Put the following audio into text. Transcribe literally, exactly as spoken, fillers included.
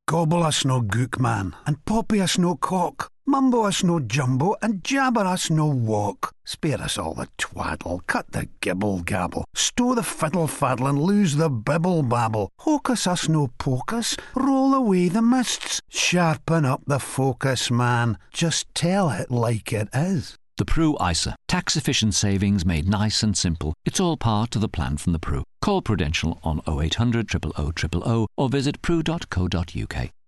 Gobble us no gook, man, and poppy us no cock. Mumbo us no jumbo, and jabber us no walk. Spare us all the twaddle, cut the gibble gabble, stow the fiddle faddle, and lose the bibble babble. Hocus us no pocus, roll away the mists. Sharpen up the focus, man, just tell it like it is. The Pru I S A. Tax-efficient savings made nice and simple. It's all part of the plan from the Pru. Call Prudential on oh eight hundred, zero zero zero zero zero or visit pru dot co dot uk.